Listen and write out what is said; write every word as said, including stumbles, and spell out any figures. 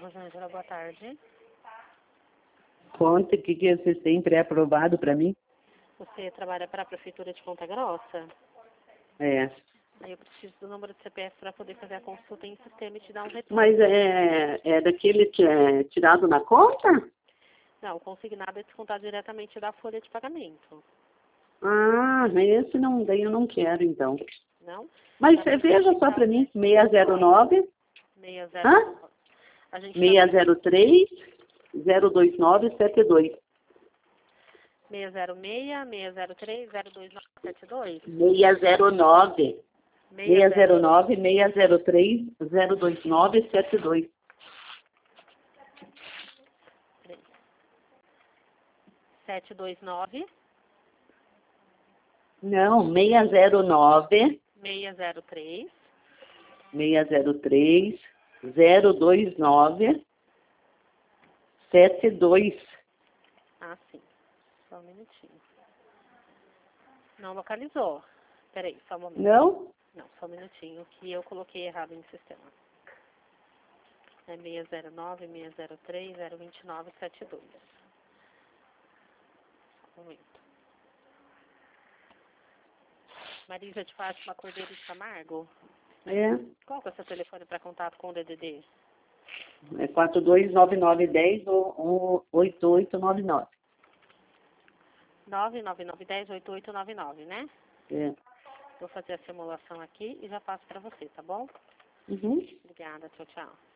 Rosângela, boa tarde. Conta o que, que vocês têm pré-aprovado para mim. Você trabalha para a Prefeitura de Ponta Grossa? É. Aí eu preciso do número de C P F para poder fazer a consulta em sistema e te dar um retorno. Mas é, é daquele que é tirado na conta? Não, o consignado é descontado diretamente da folha de pagamento. Ah, esse não, daí eu não quero então. Não? Mas você veja só para mim, seis zero nove, seis zero hã? A gente seis zero três, zero dois nove sete dois. seis zero seis, seis zero três, zero dois nove sete dois? seis zero nove. seis zero nove, seis zero três, zero dois nove sete dois. sete dois nove. Não, seis zero nove, seis zero três. seis zero três, zero dois nove sete dois. Ah, sim. Só um minutinho. Não localizou. Peraí, só um momento. Não? Não, só um minutinho, que eu coloquei errado no sistema. É seis zero nove, seis zero três, zero dois nove sete dois. Só um momento. Marisa de Fátima Cordeiro de Camargo? É. Qual que é o seu telefone para contato com o D D D? É quatro dois nove nove um zero ou oito oito nove nove. nove nove nove um zero oito oito nove nove, né? É. Vou fazer a simulação aqui e já passo para você, tá bom? Uhum. Obrigada, tchau, tchau.